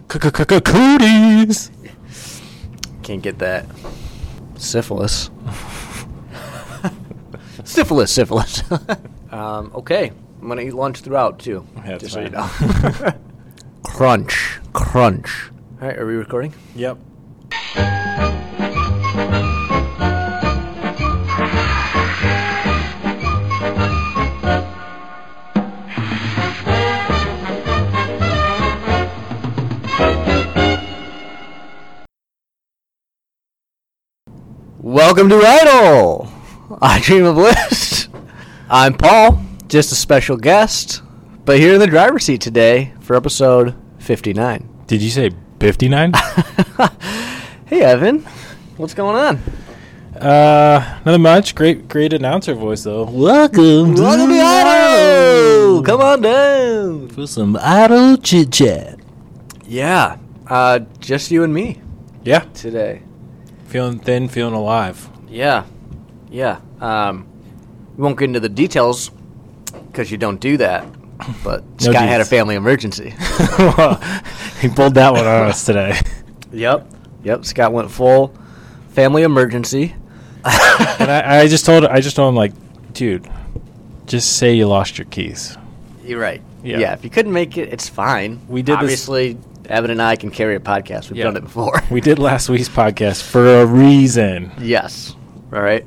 Cooties. Can't get that. Syphilis. Syphilis. Okay. I'm going to eat lunch throughout, too. That's just so you fine. know. Crunch. All right, are we recording? Yep. Welcome to Idle. I Dream of Bliss. I'm Paul, just a special guest, but here in the driver's seat today for episode 59. Did you say 59? Hey, Evan. What's going on? Nothing much. Great announcer voice, though. Welcome to Idle. Come on down for some Idle chit chat. Yeah, just you and me. Yeah. Today. Feeling thin, feeling alive. Yeah. We won't get into the details because you don't do that. But No Scott had a deets. family emergency. He pulled that one on us today. Yep. Scott went full family emergency. And I just told him, like, dude, just say you lost your keys. You're right. Yeah. Yeah. If you couldn't make it, it's fine. We did this- Obviously, Evan and I can carry a podcast. We've done it before. We did last week's podcast for a reason. Yes. All right.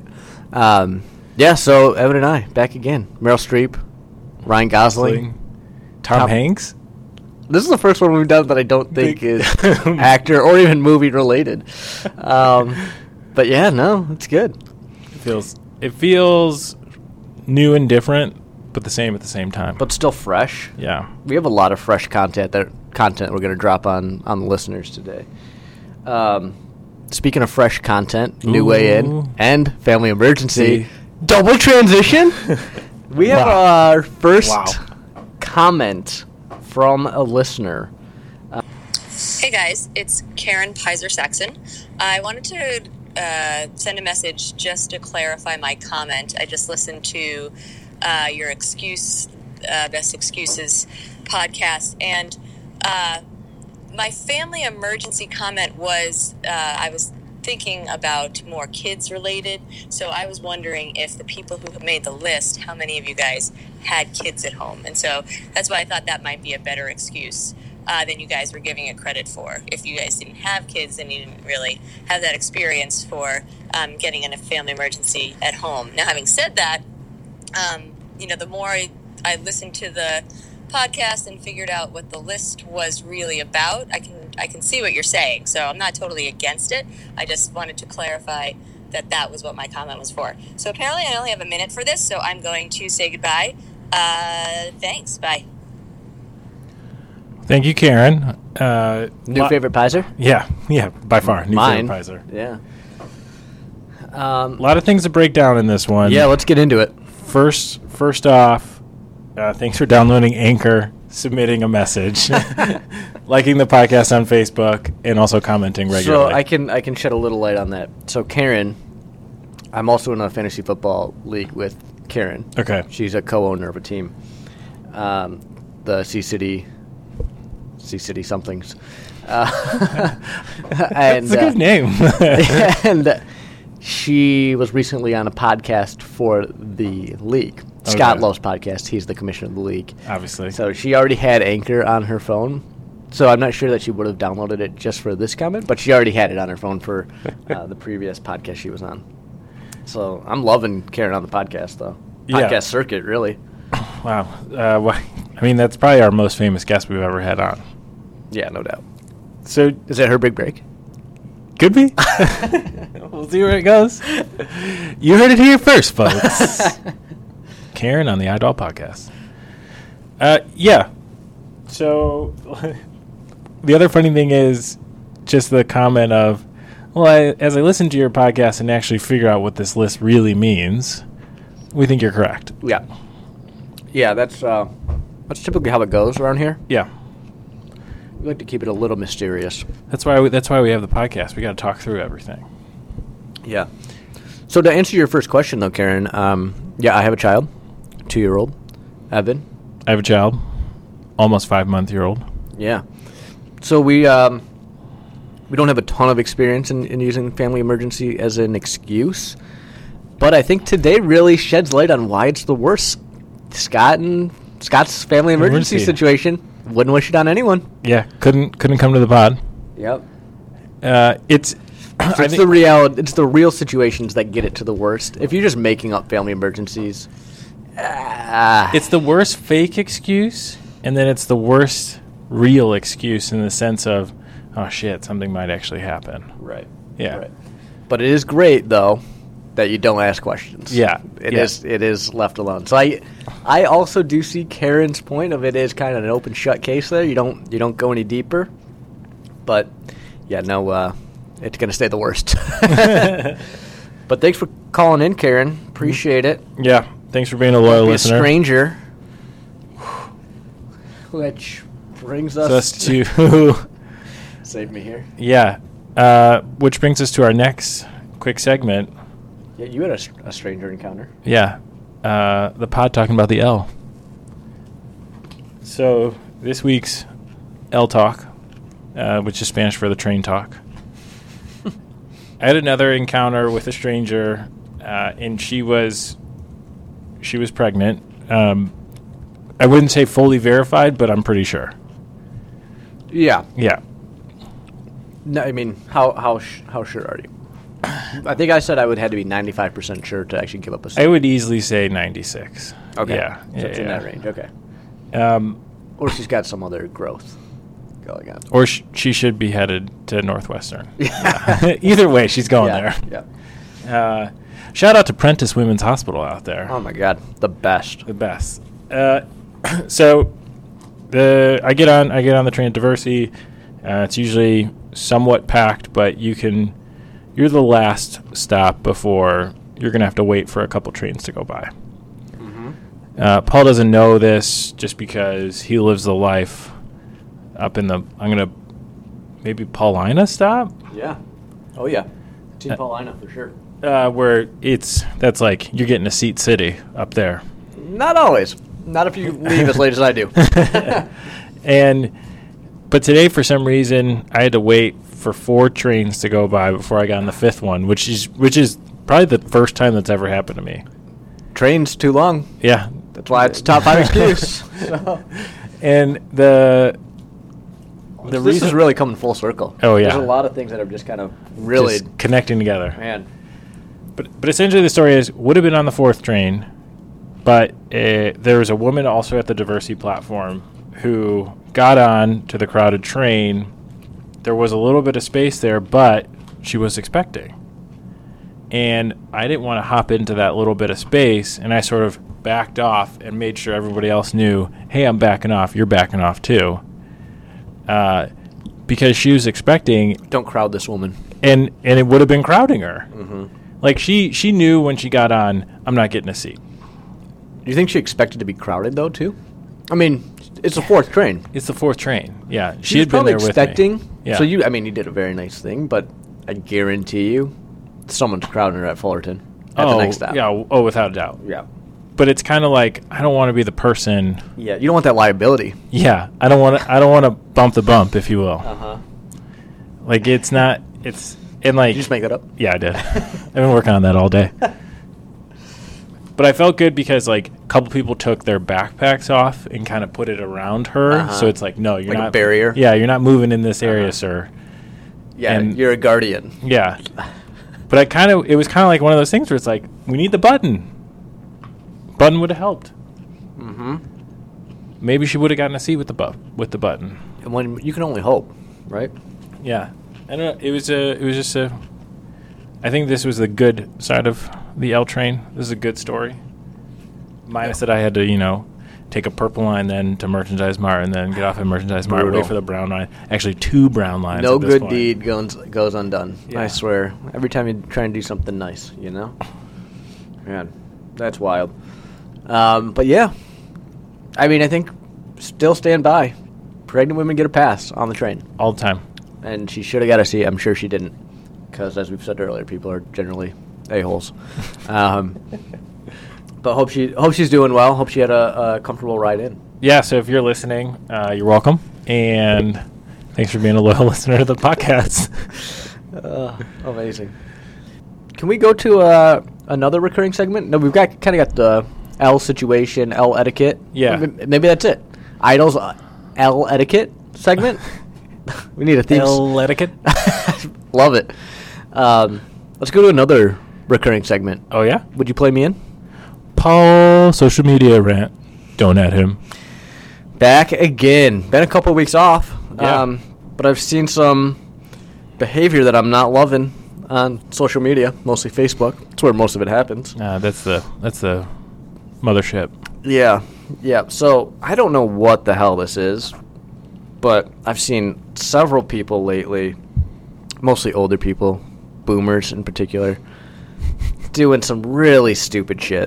So Evan and I back again. Meryl Streep, Ryan Gosling, Tom Hanks. This is the first one we've done that I don't think is actor or even movie related. But yeah, no, it's good. It feels new and different, but the same at the same time. But still fresh. Yeah. We have a lot of fresh content we're going to drop on the listeners today. Speaking of fresh content, New Way In and Family Emergency, double transition. We have our first comment from a listener. Hey guys, it's Karen Pizer-Saxon. I wanted to send a message just to clarify my comment. I just listened to your Best Excuses podcast, and my family emergency comment was I was thinking about more kids related. So I was wondering if the people who have made the list, how many of you guys had kids at home? And so that's why I thought that might be a better excuse than you guys were giving it credit for. If you guys didn't have kids, then you didn't really have that experience for getting in a family emergency at home. Now, having said that, the more I listened to the podcast and figured out what the list was really about, I can see what you're saying. So I'm not totally against it. I just wanted to clarify that was what my comment was for. So apparently I only have a minute for this, so I'm going to say goodbye. Thanks. Bye. Thank you, Karen. New favorite Pizer? Yeah, by far. New Mine. favorite Pizer. Yeah. A lot of things to break down in this one. Yeah, let's get into it. First off, thanks for downloading Anchor, submitting a message, liking the podcast on Facebook, and also commenting regularly. So I can shed a little light on that. So Karen, I'm also in a fantasy football league with Karen. Okay. She's a co-owner of a team, the Sea City somethings. And, That's a good name. and she was recently on a podcast for the league. Scott loves podcasts. He's the commissioner of the league. Obviously. So she already had Anchor on her phone. So I'm not sure that she would have downloaded it just for this comment, but she already had it on her phone for the previous podcast she was on. So I'm loving Karen on the podcast, though. Podcast circuit, really. Wow. That's probably our most famous guest we've ever had on. Yeah, no doubt. So is that her big break? Could be. We'll see where it goes. You heard it here first, folks. Karen on the iDoll podcast. Yeah. So the other funny thing is just the comment of, as I listen to your podcast and actually figure out what this list really means, we think you're correct. Yeah. Yeah, that's typically how it goes around here. Yeah. We like to keep it a little mysterious. That's why we have the podcast. We got to talk through everything. Yeah. So to answer your first question, though, Karen, I have a child, 2-year-old, Evan. I have a child, almost 5-month-old. Yeah. So we don't have a ton of experience in using family emergency as an excuse, but I think today really sheds light on why it's the worst. Scott's family emergency situation. Wouldn't wish it on anyone. Yeah, couldn't come to the pod. Yep. It's the reality. It's the real situations that get it to the worst. If you're just making up family emergencies, it's the worst fake excuse, and then it's the worst real excuse in the sense of, oh shit, something might actually happen. Right. Yeah. Right. But it is great though that you don't ask questions. Yeah. It is left alone. So I also do see Karen's point of it is kind of an open shut case there. You don't go any deeper. But yeah, no, it's gonna stay the worst. But thanks for calling in, Karen. Appreciate it. Yeah. Thanks for being a loyal listener. A stranger. Which brings us to save me here. Yeah. Which brings us to our next quick segment. Yeah, you had a stranger encounter. Yeah. The pod talking about the L. So this week's L talk, which is Spanish for the train talk. I had another encounter with a stranger, and she was pregnant. I wouldn't say fully verified, but I'm pretty sure. Yeah. Yeah. No, I mean, how sure are you? I think I said I would have to be 95% sure to actually give up a seat. I would easily say 96. Okay. Yeah. So it's in that range. Okay. Or she's got some other growth going on. Or she should be headed to Northwestern. Either way, she's going there. Yeah. Shout out to Prentice Women's Hospital out there. Oh my God, the best. The best. So I get on the train at Diversey. It's usually somewhat packed, but you're the last stop before you're going to have to wait for a couple trains to go by. Mm-hmm. Paul doesn't know this just because he lives the life up in I'm going to maybe Paulina stop? Yeah. Oh, yeah. Team Paulina for sure. Where that's like you're getting a seat city up there. Not always. Not if you leave as late as I do. But today, for some reason, I had to wait for 4 trains to go by before I got on the 5th one, which is probably the first time that's ever happened to me. Train's too long. Yeah. That's why it's top 5 excuse. And this reason is really coming full circle. Oh, yeah. There's a lot of things that are just kind of really just connecting together. Man. But essentially the story is, would have been on the 4th train, but there was a woman also at the Diversey platform who got on to the crowded train. There was a little bit of space there, but she was expecting. And I didn't want to hop into that little bit of space, and I sort of backed off and made sure everybody else knew, hey, I'm backing off, you're backing off too. Because she was expecting... Don't crowd this woman. And it would have been crowding her. Mm-hmm. Like, she knew when she got on, I'm not getting a seat. Do you think she expected to be crowded, though, too? I mean, it's the 4th train. It's the 4th train, yeah. She had been there expecting, with me. Yeah. So you did a very nice thing, but I guarantee you someone's crowding her at Fullerton at the next stop. Yeah, without a doubt. Yeah. But it's kind of like, I don't want to be the person... Yeah, you don't want that liability. Yeah, I don't want to bump the bump, if you will. Uh-huh. Like, it's not... It's... And like, did you just make that up? Yeah, I did. I've been working on that all day. But I felt good because, like, a couple people took their backpacks off and kind of put it around her. Uh-huh. So it's like, no, you're like not... a barrier? Yeah, you're not moving in this area, sir. Yeah, and you're a guardian. Yeah. But it was kind of like one of those things where it's like, we need the button. Button would have helped. Mm-hmm. Maybe she would have gotten a seat with the button. And when you can only hope, right? Yeah. I don't know. It was just a... I think this was the good side of the L train. This is a good story. Minus that I had to, take a purple line then to Merchandise Mart and then get off at Merchandise Mart, wait for the brown line. Actually, 2 brown lines. No good deed goes undone. Yeah. I swear. Every time you try and do something nice, Man, that's wild. But yeah, I mean, I think still stand by. Pregnant women get a pass on the train all the time, and she should have got a seat. I'm sure she didn't, because as we've said earlier, people are generally a-holes. But hope she's doing well. Hope she had a comfortable ride in. Yeah. So if you're listening, you're welcome. And Thanks for being a loyal listener to the podcast. Amazing. Can we go to another recurring segment? No, we've got the L situation, L etiquette. Yeah. Maybe that's it. Idols, L etiquette segment. We need a theme. L etiquette. Love it. Let's go to another recurring segment. Oh, yeah? Would you play me in? Paul, social media rant. Don't at him. Back again. Been a couple weeks off. Yeah. But I've seen some behavior that I'm not loving on social media, mostly Facebook. That's where most of it happens. That's the mothership. Yeah. So I don't know what the hell this is, but I've seen several people lately, mostly older people, boomers in particular, doing some really stupid shit.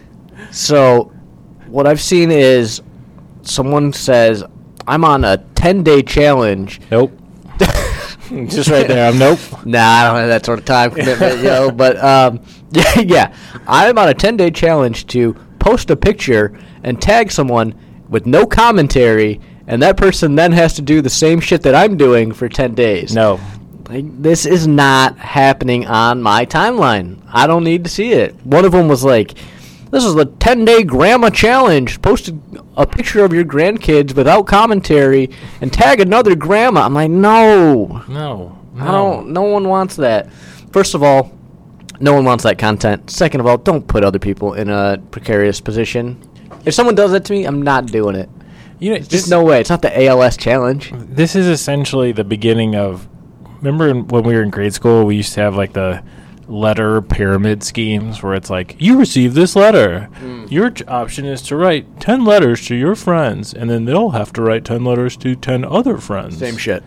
So what I've seen is someone says, I'm on a 10-day challenge. Nope. Just right there. Nope. Nah, I don't have that sort of time commitment, But yeah, I'm on a 10-day challenge to post a picture and tag someone with no commentary, and that person then has to do the same shit that I'm doing for 10 days. No. Like, this is not happening on my timeline. I don't need to see it. One of them was like, this is the 10-day grandma challenge. Post a picture of your grandkids without commentary and tag another grandma. I'm like, no. No one wants that. First of all, no one wants that content. Second of all, don't put other people in a precarious position. If someone does that to me, I'm not doing it. Just no way. It's not the ALS challenge. This is essentially the beginning of... Remember when we were in grade school, we used to have like the letter pyramid schemes where it's like, you receive this letter. Your option is to write 10 letters to your friends, and then they'll have to write 10 letters to 10 other friends. Same shit.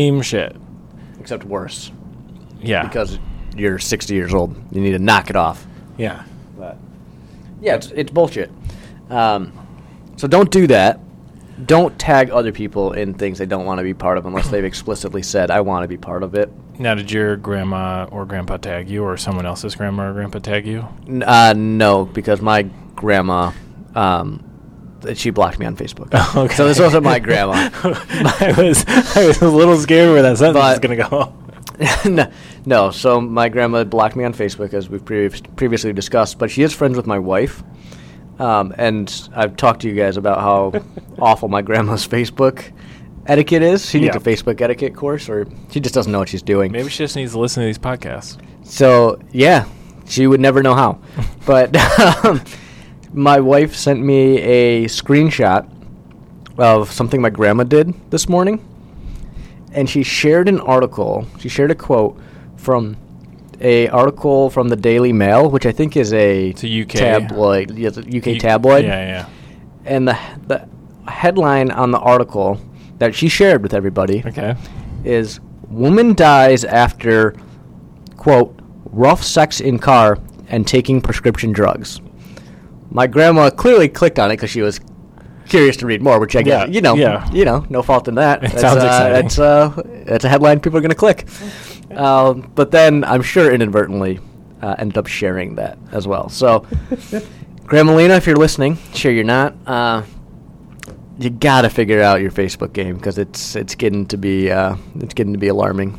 Except worse. Yeah. Because you're 60 years old. You need to knock it off. Yeah. But yeah, it's bullshit. So don't do that. Don't tag other people in things they don't want to be part of unless they've explicitly said, I want to be part of it. Now, did your grandma or grandpa tag you, or someone else's grandma or grandpa tag you? No, because my grandma, she blocked me on Facebook. Okay. So this wasn't my grandma. I was a little scared where that sentence was going to go. No, so my grandma blocked me on Facebook, as we've previously discussed, but she is friends with my wife. And I've talked to you guys about how awful my grandma's Facebook etiquette is. She needs a Facebook etiquette course, or she just doesn't know what she's doing. Maybe she just needs to listen to these podcasts. So, yeah, she would never know how. But my wife sent me a screenshot of something my grandma did this morning, and she shared an article. She shared a quote from a article from the Daily Mail, which I think is it's a UK tabloid. Yeah, it's a UK tabloid. Yeah. And the headline on the article that she shared with everybody is, woman dies after, quote, rough sex in car and taking prescription drugs. My grandma clearly clicked on it because she was curious to read more, which I get, no fault in that. It sounds exciting. That's a headline people are going to click. But then I'm sure inadvertently ended up sharing that as well. So, Grandma Lena, if you're listening, sure you're not, you got to figure out your Facebook game because it's getting to be alarming.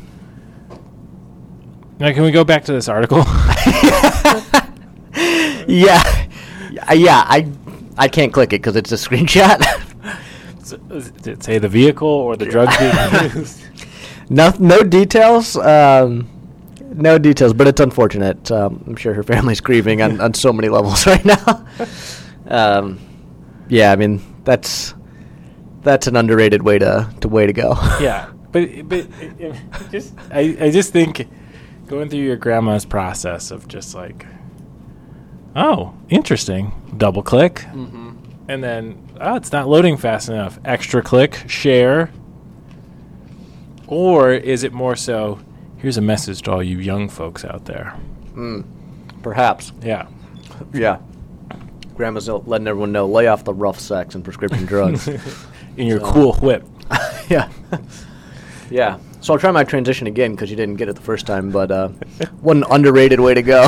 Now, can we go back to this article? Yeah. I can't click it because it's a screenshot. Did it say the vehicle or the drugs being used? No details. No details, but it's unfortunate. I'm sure her family's grieving on so many levels right now. Yeah, I mean that's an underrated way to go. Yeah, but I just think going through your grandma's process of just like, oh, interesting, double click, and then it's not loading fast enough, extra click, share. Or is it more so, here's a message to all you young folks out there? Perhaps. Yeah. Yeah. Grandma's letting everyone know, lay off the rough sex and prescription drugs. In your cool whip. Yeah. Yeah. So I'll try my transition again because you didn't get it the first time, but what an underrated way to go.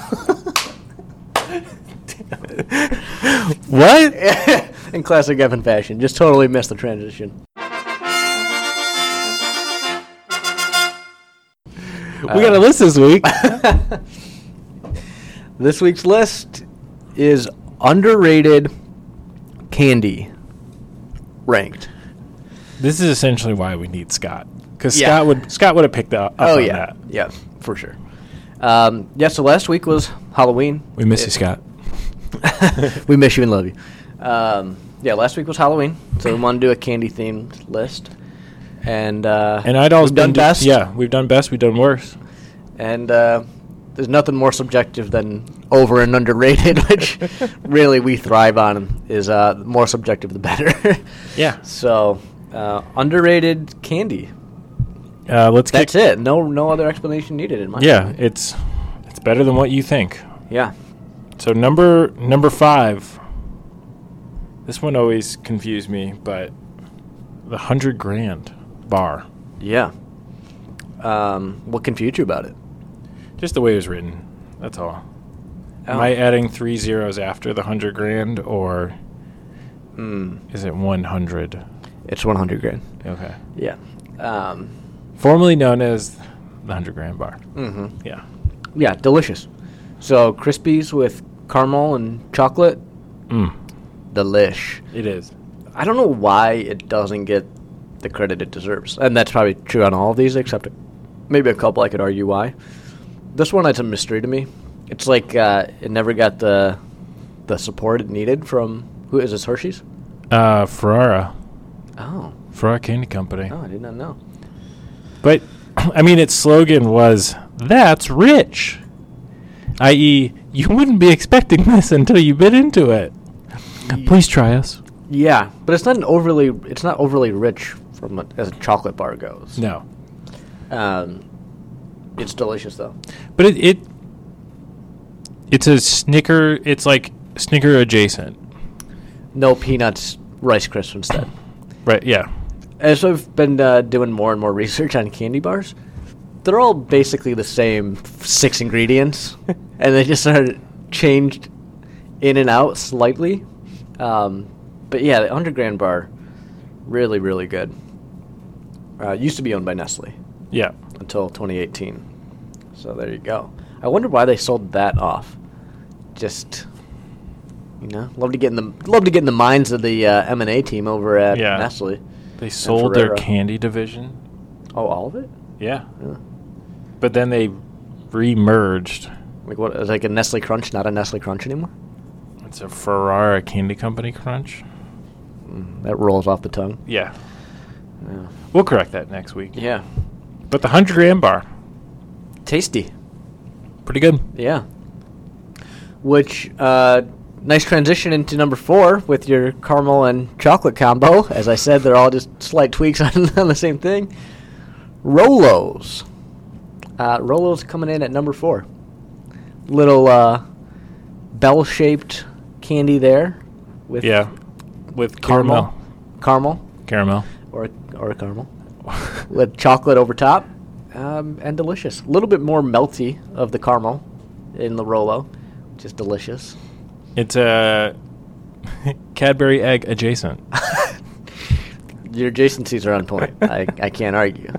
What? In classic Evan fashion. Just totally missed the transition. We got a list this week. This week's list is underrated candy ranked. This is essentially why we need Scott, because Yeah. Scott would have picked up. Oh, on yeah. that. Yeah, for sure. So last week was Halloween. We miss you, Scott. We miss you and love you. Last week was Halloween, so we want to do a candy-themed list. And I'd always we've done best. Yeah, we've done best. We've done worse. And there's nothing more subjective than over and underrated, which really we thrive on. Is the more subjective, the better. Yeah. So underrated candy. Let's That's kick. it. No other explanation needed in my Yeah, opinion. it's better than what you think. Yeah. So number 5. This one always confused me, but the $100,000 bar. Yeah. What confused you about it? Just the way it was written. That's all. Oh. Am I adding 3 zeros after the $100,000, or is it 100? It's $100,000. Okay. Yeah. Formerly known as the $100,000 bar. Mm-hmm. Yeah. Yeah, delicious. So Krispies with caramel and chocolate, delish. It is. I don't know why it doesn't get the credit it deserves, and that's probably true on all of these, except maybe a couple I could argue why. This one, it's a mystery to me. It's like it never got the support it needed from, who is this, Hershey's? Ferrara. Oh. Ferrara Candy Company. Oh, I did not know. But, I mean, its slogan was, "That's rich." I.e., you wouldn't be expecting this until you bit into it. Please try us. Yeah, but it's not overly rich as a chocolate bar goes. No. It's delicious though. But it's a Snicker, it's like Snicker adjacent. No peanuts, Rice Crisps instead. Right, yeah. As I've been doing more and more research on candy bars, they're all basically the same 6 ingredients, and they just are changed in and out slightly. But yeah, the $100,000 bar, really, really good. Used to be owned by Nestle Yeah. until 2018. So there you go. I wonder why they sold that off. Just, love to get in the minds of the M&A team over at Yeah. Nestle. They sold their Ferrero. candy division. Oh, all of it? Yeah. Yeah. But then they re-merged. Like what? Is like a Nestle Crunch, not a Nestle Crunch anymore? It's a Ferrara Candy Company Crunch. That rolls off the tongue. Yeah. Yeah. We'll correct that next week. Yeah. But the $100,000 bar, Tasty. pretty good. Yeah. Which, nice transition into number 4 with your caramel and chocolate combo. As I said, they're all just slight tweaks on the same thing. Rolos. Rolos coming in at number 4. Little bell-shaped candy there with With caramel, Caramel. or caramel with chocolate over top, and delicious. A little bit more melty of the caramel in the Rolo, which is delicious. It's a Cadbury egg adjacent. Your adjacencies are on point. I can't argue.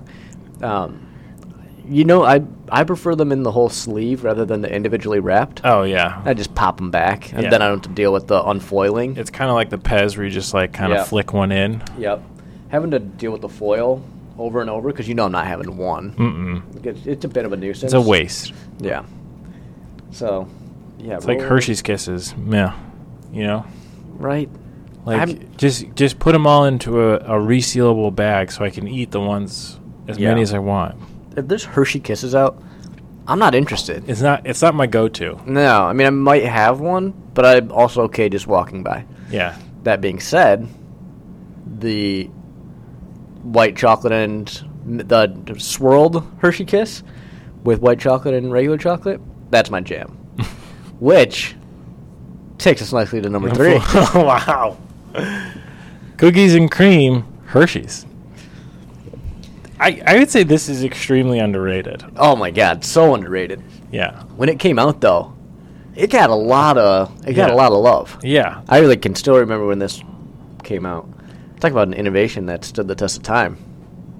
I prefer them in the whole sleeve rather than the individually wrapped. Oh, yeah. I just pop them back, and Yeah. then I don't have to deal with the unfoiling. It's kind of like the Pez where you just like kind of Yeah. flick one in. Yep. Having to deal with the foil over and over because I'm not having one. Mm-mm. It's a bit of a nuisance. It's a waste. Yeah. So, yeah. It's like Rolos- Hershey's Kisses. Yeah. You know? Right. Like, just put them all into a resealable bag so I can eat the ones, as Yeah. many as I want. If there's Hershey Kisses out, I'm not interested. It's not my go-to. No, I mean, I might have one, but I'm also okay just walking by. Yeah. That being said, the white chocolate and the swirled Hershey Kiss with white chocolate and regular chocolate, that's my jam. Which takes us nicely to number 3. Wow. Cookies and cream Hershey's. I would say this is extremely underrated. Oh my god, so underrated. Yeah. When it came out though, it got a lot of love. Yeah. I really can still remember when this came out. Talk about an innovation that stood the test of time.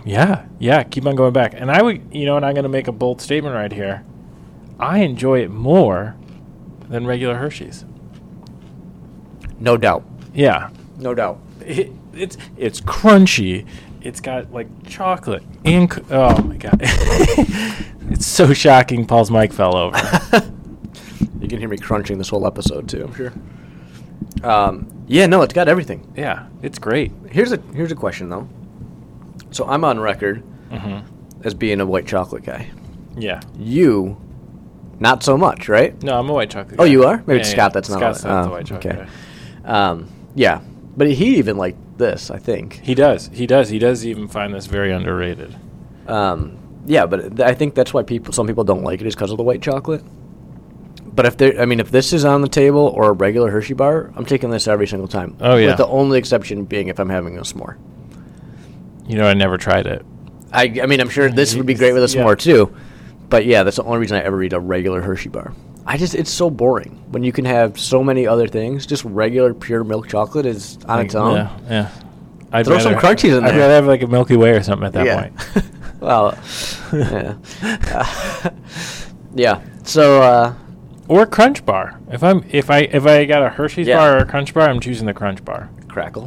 Yeah. Keep on going back. And I would, and I'm going to make a bold statement right here. I enjoy it more than regular Hershey's. No doubt. Yeah. No doubt. It's crunchy. It's got like chocolate and oh my god, it's so shocking. Paul's mic fell over. You can hear me crunching this whole episode too, I'm sure. Yeah, no, it's got everything. Yeah, it's great. Here's a question though. So I'm on record as being a white chocolate guy. Yeah. You, not so much, right? No, I'm a white chocolate Oh, guy. you are? Maybe Yeah, it's yeah. Scott that's not. Scott's not the white chocolate okay. guy. Yeah, but he even liked this, I think. He does. He does even find this very underrated. Yeah, but I think that's why some people don't like it is because of the white chocolate. But if this is on the table or a regular Hershey bar, I'm taking this every single time. Oh, yeah. With the only exception being if I'm having a s'more. I never tried it. I mean, I'm sure this would be great with a s'more Yeah. too. But yeah, that's the only reason I ever eat a regular Hershey bar. It's so boring when you can have so many other things. Just regular pure milk chocolate is on its own. Yeah. I'd Throw some crunchies in I'd there. rather have like a Milky Way or something at that point. Well, yeah. Yeah. So, Or Crunch Bar. If I got a Hershey's Yeah. bar or a Crunch Bar, I'm choosing the Crunch Bar. Crackle.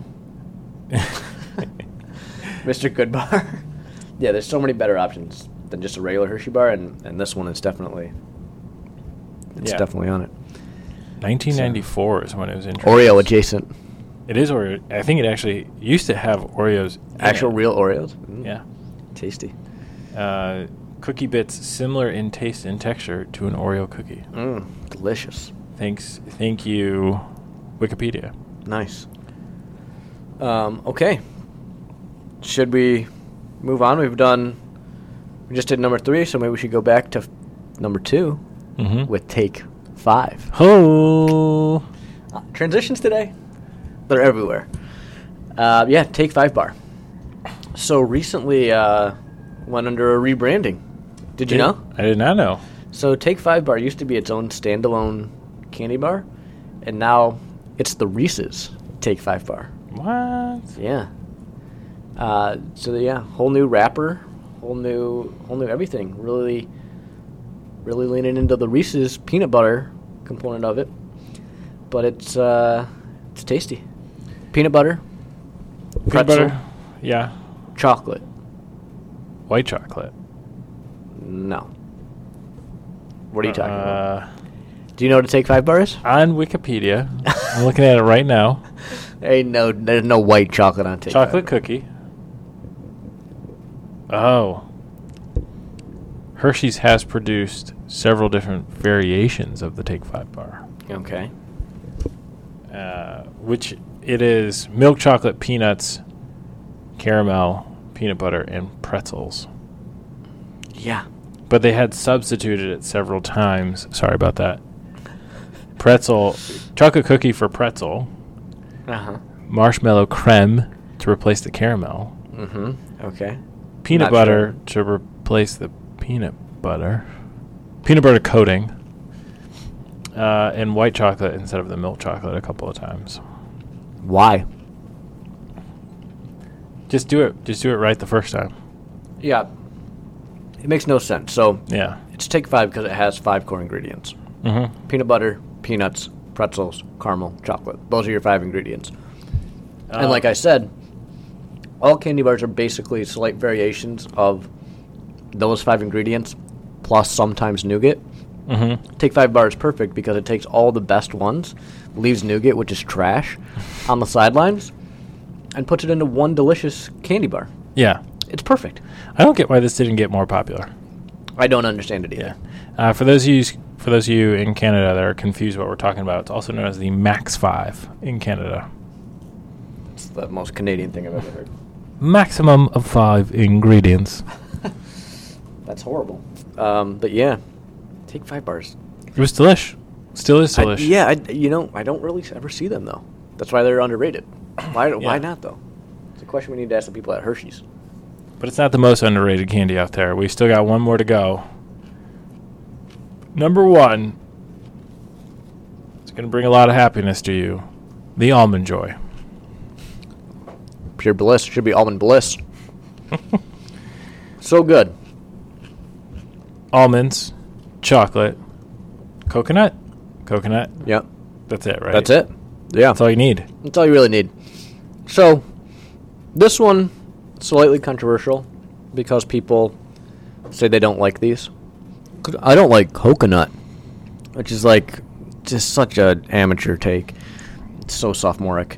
Mr. Goodbar. Yeah, there's so many better options than just a regular Hershey bar, and this one is definitely on it. 1994 is when it was introduced. Oreo adjacent. It is Oreo. I think it actually used to have Oreos. in Actual it. real Oreos. Yeah. Tasty. Cookie bits similar in taste and texture to an Oreo cookie. Delicious. Thank you, Wikipedia. Nice. Okay. Should we move on? We just did number 3, so maybe we should go back to number 2 with Take 5. Oh. Transitions today, they're everywhere. Yeah, Take 5 bar. So recently went under a rebranding. Did you know? I did not know. So Take 5 bar used to be its own standalone candy bar, and now it's the Reese's Take 5 bar. What? Yeah. So yeah, whole new wrapper, whole new everything. Really leaning into the Reese's peanut butter component of it, but it's tasty. Peanut butter, Peanut pretzel, butter? Yeah. chocolate. White chocolate. No. What are you talking about? Do you know what a Take 5 bar is? On Wikipedia. I'm looking at it right now. Hey, no, there's no white chocolate on Take 5 Chocolate bar. cookie. Oh. Hershey's has produced several different variations of the Take 5 bar. Okay. Which it is milk chocolate, peanuts, caramel, peanut butter, and pretzels. Yeah. But they had substituted it several times. Sorry about that. Chocolate cookie for pretzel. Uh-huh. Marshmallow creme to replace the caramel. Mm-hmm. Okay. Peanut Not butter to replace the peanut butter. Peanut butter coating. And white chocolate instead of the milk chocolate a couple of times. Why? Just do it right the first time. Yeah. It makes no sense. So Yeah. it's Take 5 because it has 5 core ingredients. Mm-hmm. Peanut butter, peanuts, pretzels, caramel, chocolate. Those are your 5 ingredients. And like I said, all candy bars are basically slight variations of those 5 ingredients plus sometimes nougat. Mm-hmm. Take 5 bar is perfect because it takes all the best ones, leaves nougat, which is trash, on the sidelines, and puts it into one delicious candy bar. Yeah. It's perfect. I don't get why this didn't get more popular. I don't understand it either. Yeah. For those of you in Canada that are confused what we're talking about, it's also known as the Max 5 in Canada. It's the most Canadian thing I've ever heard. Maximum of 5 ingredients. That's horrible. But yeah, Take 5 bars. It was delish. Still is delish. I don't really ever see them though. That's why they're underrated. Why Yeah. not though? It's a question we need to ask the people at Hershey's. But it's not the most underrated candy out there. We still got one more to go. Number 1. It's going to bring a lot of happiness to you. The Almond Joy. Pure bliss. Should be almond bliss. So good. Almonds, chocolate, coconut. Yep. That's it, right? That's it. Yeah. That's all you need. That's all you really need. So, this one, slightly controversial because people say they don't like these. I don't like coconut, which is like just such an amateur take. It's so sophomoric.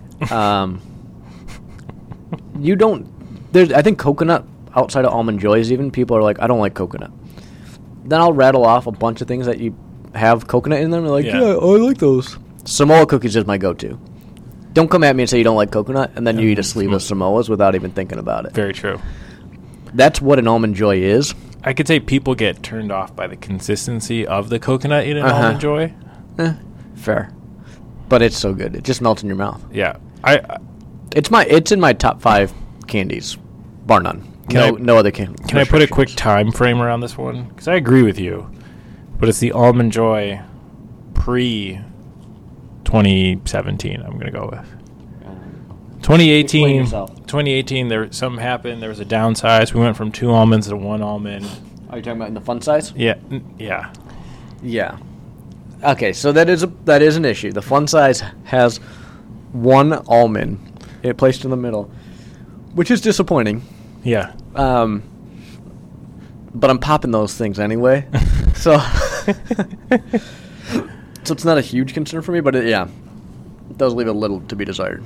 You don't. I think coconut outside of Almond Joys, even people are like, I don't like coconut. Then I'll rattle off a bunch of things that you have coconut in them. They're like, yeah, I like those. Samoa cookies is my go-to. Don't come at me and say you don't like coconut, and then you eat a sleeve of Samoas without even thinking about it. Very true. That's what an Almond Joy is. I could say people get turned off by the consistency of the coconut in an Almond Joy. Fair. But it's so good. It just melts in your mouth. Yeah. It's in my top 5 candies, bar none. No other candy. Can I put a quick time frame around this one? Because I agree with you. But it's the Almond Joy pre-2017, I'm going to go with. 2018, something happened. There was a downsize. We went from 2 almonds to 1 almond. Are you talking about in the fun size? Yeah. Yeah. Okay, so that is an issue. The fun size has 1 almond placed in the middle, which is disappointing. Yeah. But I'm popping those things anyway. So it's not a huge concern for me, but it does leave a little to be desired.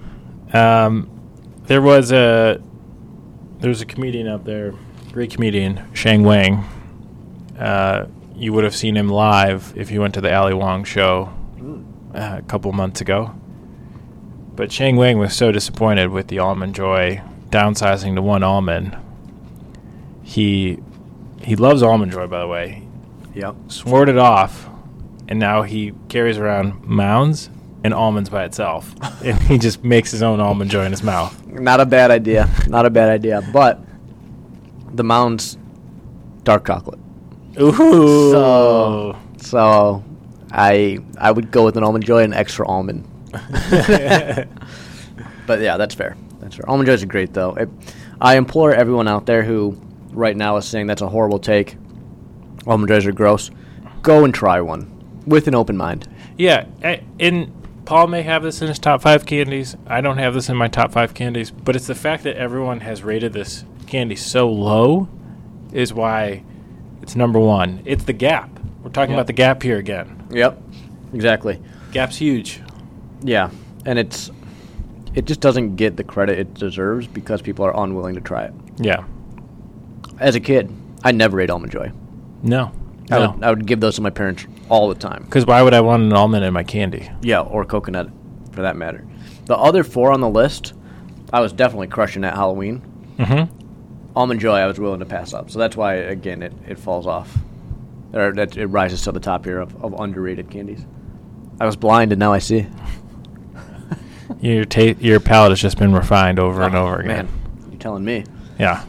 There was a comedian out there, great comedian, Shang Wang. You would have seen him live if you went to the Ali Wong show a couple months ago. But Shang Wang was so disappointed with the Almond Joy downsizing to 1 almond. He loves Almond Joy, by the way. Yep. Swore it off, and now he carries around mounds and almonds by itself, and he just makes his own Almond Joy in his mouth. Not a bad idea. But the mounds, dark chocolate. Ooh. So I would go with an Almond Joy and extra almond. But yeah, that's fair. Almond Joys are great, though. I implore everyone out there who right now is saying that's a horrible take, Almond Joys are gross, go and try one with an open mind. Yeah, and Paul may have this in his top 5 candies. I don't have this in my top 5 candies, but it's the fact that everyone has rated this candy so low is why it's number 1. It's the Gap. We're talking about the Gap here again. Yep, exactly. Gap's huge. Yeah, and it just doesn't get the credit it deserves because people are unwilling to try it. Yeah. As a kid, I never ate Almond Joy. No. I would give those to my parents all the time. Because why would I want an almond in my candy? Yeah, or coconut, for that matter. The other 4 on the list, I was definitely crushing at Halloween. Mm-hmm. Almond Joy, I was willing to pass up. So that's why, again, it falls off. Or it rises to the top here of underrated candies. I was blind, and now I see. Your palate has just been refined over and over again. Man, you're telling me. Yeah.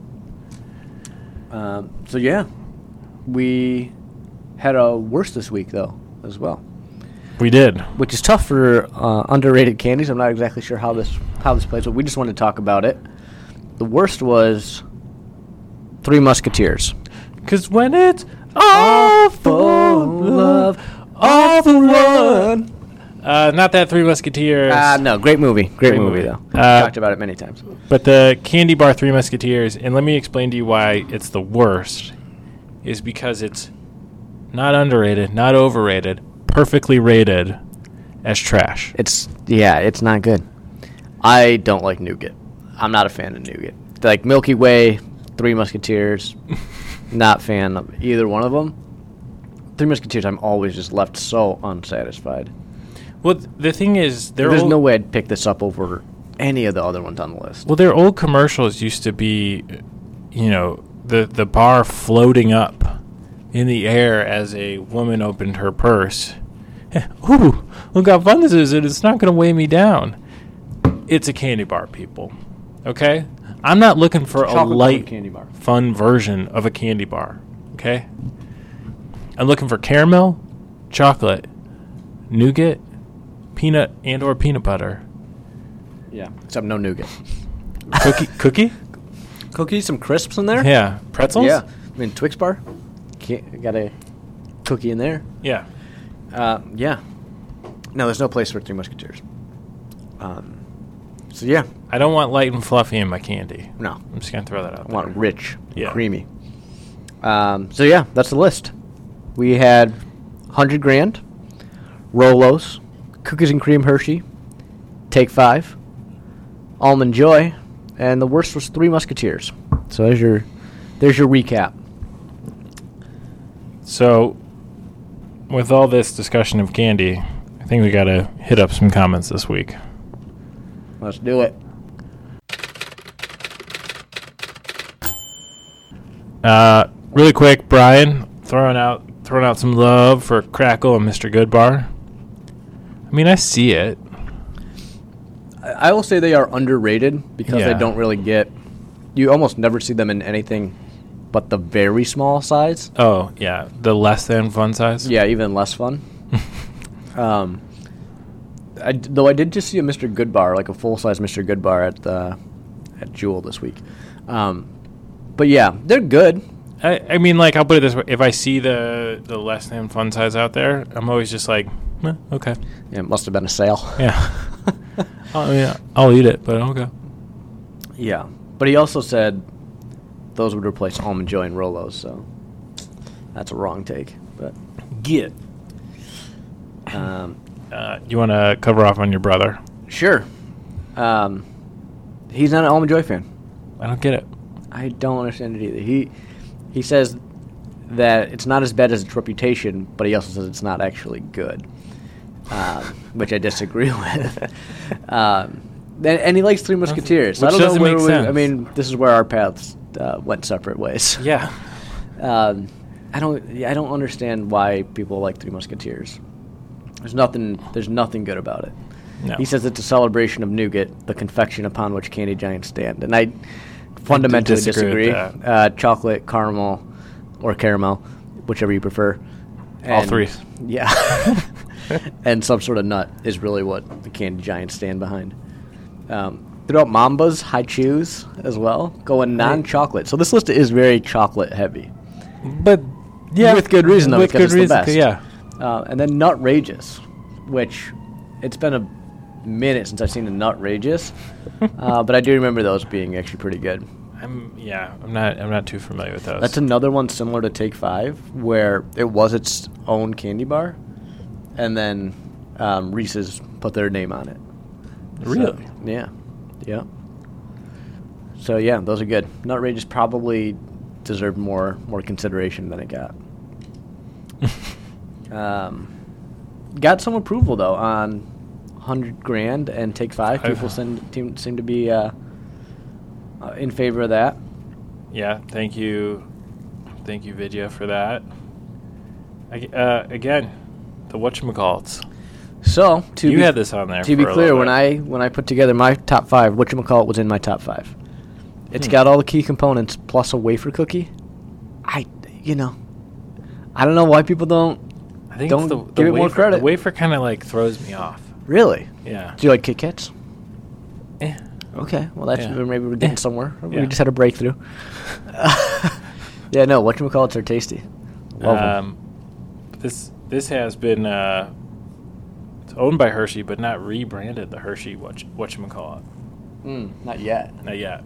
So, yeah. We had a worst this week, though, as well. We did. Which is tough for underrated candies. I'm not exactly sure how this plays, but we just wanted to talk about it. The worst was Three Musketeers. Because when it's all for love, all for one. Not that Three Musketeers. No, great movie. Great movie, though. We talked about it many times. But the candy bar Three Musketeers, and let me explain to you why it's the worst, is because it's not underrated, not overrated, perfectly rated as trash. It's not good. I don't like nougat. I'm not a fan of nougat. Like Milky Way, Three Musketeers, not fan of either one of them. Three Musketeers, I'm always just left so unsatisfied. Well, the thing is, there's no way I'd pick this up over any of the other ones on the list. Well, their old commercials used to be, the bar floating up in the air as a woman opened her purse. Ooh, look how fun this is, and it's not going to weigh me down. It's a candy bar, people. Okay? I'm not looking for a light, candy bar. Fun version of a candy bar. Okay? I'm looking for caramel, chocolate, nougat, peanut and or peanut butter. Yeah, except no nougat. Cookie? Cookies, some crisps in there. Yeah. Pretzels? Yeah. I mean, Twix bar. Got a cookie in there. Yeah. Yeah. No, there's no place for Three Musketeers. So, yeah. I don't want light and fluffy in my candy. No. I'm just going to throw that out I want there. rich, Yeah. creamy. So, yeah, that's the list. We had 100 Grand, Rolos, Cookies and Cream Hershey, Take 5, Almond Joy, and the worst was Three Musketeers. So there's your recap. So, with all this discussion of candy, I think we got to hit up some comments this week. Let's do it. Really quick, Brian, throwing out some love for Crackle and Mr. Goodbar. I mean, I see it. I will say they are underrated because Yeah. they don't really get... You almost never see them in anything but the very small size. Oh, yeah. The less than fun size? Yeah, even less fun. Though I did just see a Mr. Goodbar, like a full-size Mr. Goodbar at Jewel this week. But yeah, they're good. I mean, like, I'll put it this way. If I see the less than fun size out there, I'm always just like, okay. Yeah, it must have been a sale. Yeah. I'll eat it, but okay. Yeah, but he also said those would replace Almond Joy and Rolos, so that's a wrong take. But Get. You want to cover off on your brother? sure, he's not an Almond Joy fan. I don't get it. I don't understand it either. He says that it's not as bad as its reputation, but he also says it's not actually good, which I disagree with. And he likes Three Musketeers. So I Which don't know doesn't where make we, sense. I mean, this is where our paths went separate ways. Yeah. I don't understand why people like Three Musketeers. There's nothing good about it. No. He says it's a celebration of nougat, the confection upon which candy giants stand. And I fundamentally disagree disagree. with Chocolate, caramel, or caramel, whichever you prefer. All three. Yeah. And some sort of nut is really what the candy giants stand behind. Throw out Mambas, High Chews as well, going non-chocolate. So this list is very chocolate heavy. But, yeah. With good reason, though, With because good it's the reason, best. yeah. And then Nutrageous, which it's been a minute since I've seen a Nutrageous, but I do remember those being actually pretty good. I'm not too familiar with those. That's another one similar to Take 5, where it was its own candy bar, and then Reese's put their name on it. Really? So, yeah. Yeah. So yeah, those are good. Nutrageous probably deserved more consideration than it got. Got some approval though on 100 Grand and Take 5. People seem to be in favor of that. Yeah, thank you, Vidya, for that. Again, the whatchamacallits. So You had this on there. To be for a clear, little when I put together my top 5, whatchamacallit was in my top 5. It's got all the key components plus a wafer cookie. I don't know why people don't. I think Don't it's the give it wafer. more credit. The wafer kind of like throws me off. Really. Yeah. Do you like Kit Kats? Eh. Okay, well that's Yeah. maybe we're getting somewhere. Yeah. We just had a breakthrough. Yeah, no, whatchamacallits are tasty. Love them. This has been it's owned by Hershey, but not rebranded the Hershey whatchamacallit. Not yet. Not yet.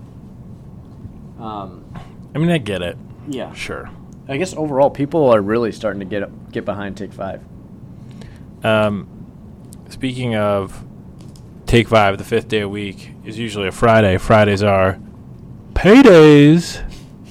I mean, I get it. Yeah. Sure. I guess overall, people are really starting to get behind Take 5. Speaking of Take 5, the 5th day a week is usually a Friday. Fridays are paydays.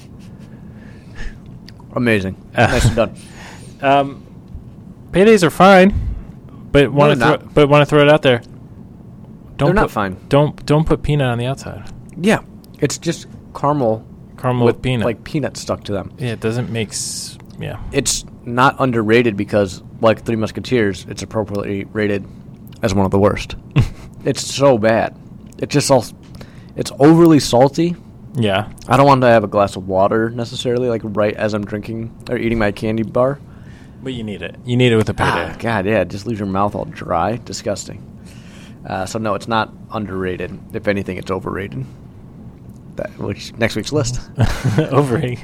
Amazing. Nicely done. Paydays are fine, but want they're to throw it out there. They're not fine. Don't put peanut on the outside. Yeah, it's just caramel with peanut. like peanuts stuck to them. Yeah, it doesn't make yeah. It's not underrated because, like Three Musketeers, it's appropriately rated as one of the worst. It's so bad. It's overly salty. Yeah. I don't want to have a glass of water necessarily, like right as I'm drinking or eating my candy bar. But you need it. You need it with a payday. God, yeah, it just leaves your mouth all dry. Disgusting. So no, it's not underrated. If anything, it's overrated. which next week's list. Overeating.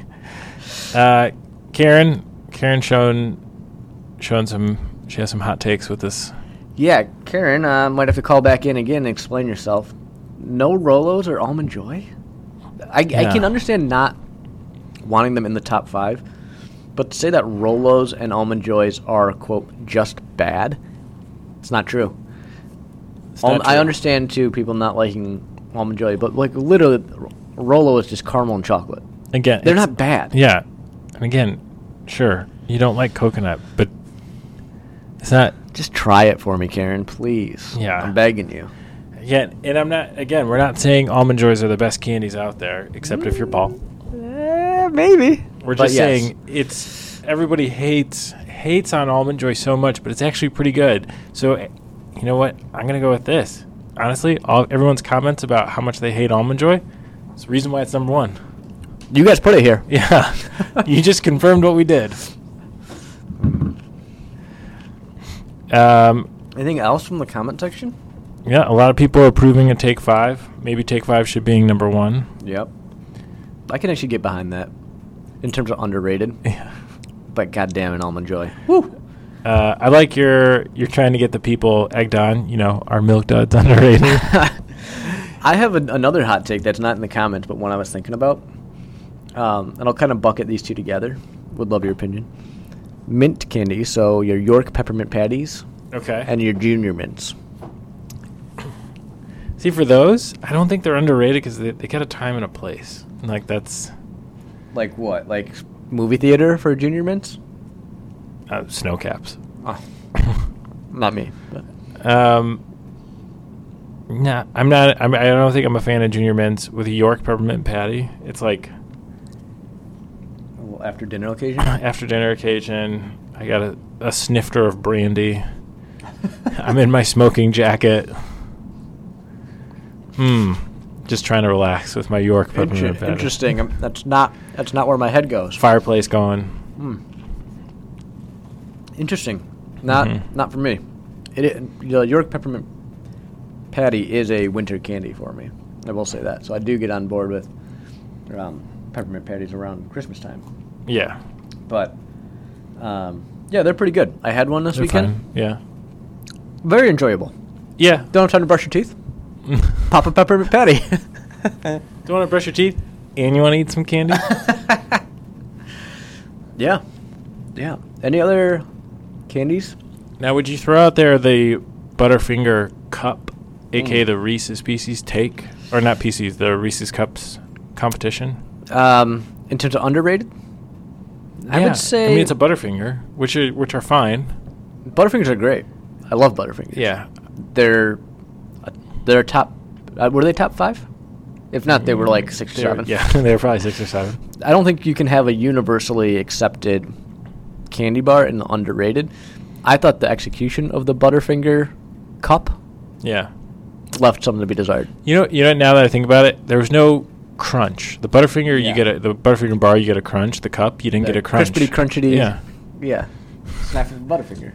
Karen showing some. She has some hot takes with this. Yeah, Karen, might have to call back in again and explain yourself. No Rolos or Almond Joy? I can understand not wanting them in the top 5, but to say that Rolos and Almond Joys are, quote, just bad, it's not true. I understand, too, people not liking Almond Joy, but, like, literally, Rolo is just caramel and chocolate. Again, they're not bad. Yeah. And again, sure, you don't like coconut, but it's not... Just try it for me, Karen, please. Yeah. I'm begging you. Yeah, and I'm not... Again, we're not saying Almond Joys are the best candies out there, except if you're Paul. Maybe. We're just saying it's... Everybody hates on Almond Joy so much, but it's actually pretty good. So, you know what? I'm going to go with this. Honestly, everyone's comments about how much they hate Almond Joy, it's the reason why it's number 1. You guys put it here. Yeah. You just confirmed what we did. Anything else from the comment section? Yeah, a lot of people are approving a Take 5. Maybe Take 5 should be number 1. Yep. I can actually get behind that in terms of underrated. Yeah. But goddamn an Almond Joy. Woo! I like you're trying to get the people egged on. You know, our Milk Duds underrated. I have another hot take that's not in the comments, but one I was thinking about. And I'll kind of bucket these two together. Would love your opinion. Mint candy, so your York peppermint patties. Okay. And your Junior Mints. See, for those, I don't think they're underrated because they got a time and a place. Like, that's... Like what? Like movie theater for Junior Mints? Snow caps. Oh. Not me. But. Nah, I'm not... I don't think I'm a fan of Junior Mints with a York peppermint patty. It's like... After dinner occasion? After dinner occasion, I got a snifter of brandy. I'm in my smoking jacket. Just trying to relax with my York peppermint patty. Interesting. That's not where my head goes. Fireplace going. Interesting. Not for me. The York peppermint patty is a winter candy for me. I will say that. So I do get on board with peppermint patties around Christmas time. Yeah. But, yeah, they're pretty good. I had one this weekend. Fine. Yeah. Very enjoyable. Yeah. Don't have time to brush your teeth? Pop a peppermint patty. Don't want to brush your teeth? And you want to eat some candy? Yeah. Yeah. Any other candies? Now, would you throw out there the Butterfinger Cup, a.k.a. the Reese's Pieces take? Or not Pieces, the Reese's Cups competition? In terms of underrated? I would say... I mean, it's a Butterfinger, which are fine. Butterfingers are great. I love Butterfingers. Yeah. They're top... were they top 5? If not, they were like 6 or 7. Yeah, they were probably 6 or 7. I don't think you can have a universally accepted candy bar in the underrated. I thought the execution of the Butterfinger Cup left something to be desired. You know. Now that I think about it, there was no crunch. The Butterfinger, you get the Butterfinger bar, you get a crunch. The cup, you didn't get a crunch. Crispity, crunchity. Yeah. Snack from Butterfinger.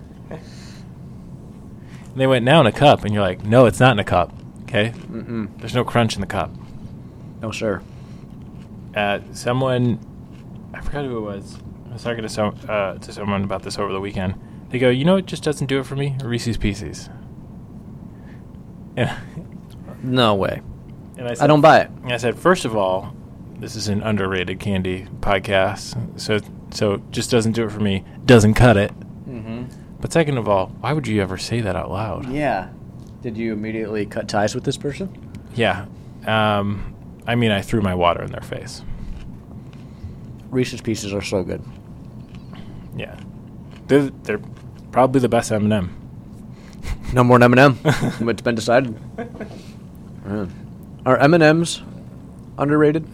And they went, now in a cup, and you're like, no, it's not in a cup. Okay. There's no crunch in the cup. No, sir. Someone, I forgot who it was. I was talking to someone about this over the weekend. They go, you know, it just doesn't do it for me. Reese's Pieces. Yeah. No way. And I said, I don't buy it. And I said, first of all, this is an underrated candy podcast, so it just doesn't do it for me. Doesn't cut it. But second of all, why would you ever say that out loud? Yeah. Did you immediately cut ties with this person? Yeah. I mean, I threw my water in their face. Reese's Pieces are so good. Yeah. They're probably the best M&M. No more M&M. It's been decided. Are M&Ms underrated?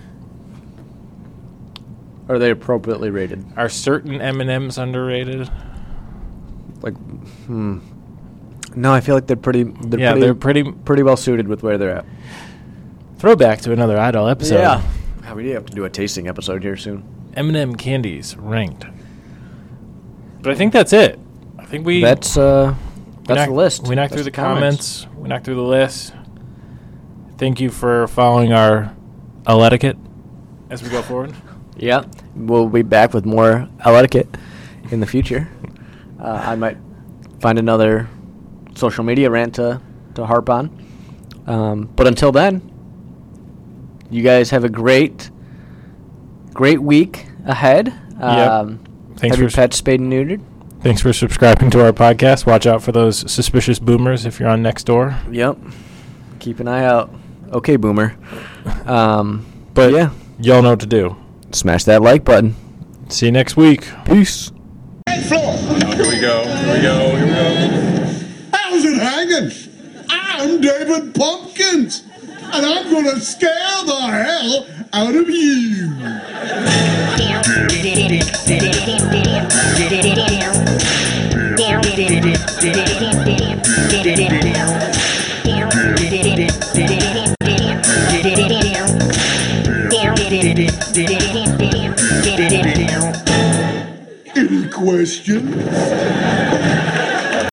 Or are they appropriately rated? Are certain M&Ms underrated? Like, No, I feel like they're pretty well suited with where they're at. Throwback to another Idol episode. Yeah, we do have to do a tasting episode here soon. M&M candies ranked. But I think that's it. I think that's the list. We knocked through the comments. We knocked through the list. Thank you for following our etiquette as we go forward. Yeah, we'll be back with more etiquette in the future. I might find another social media rant to harp on. But until then, you guys have a great week ahead. Thanks have your pets spayed and neutered. Thanks for subscribing to our podcast. Watch out for those suspicious boomers if you're on Nextdoor. Yep. Keep an eye out. Okay, boomer. But yeah, y'all know what to do. smash that like button. See you next week. Peace. Floor. Here we go. How's it hanging? I'm David Pumpkins, and I'm gonna scare the hell out of you. Any questions?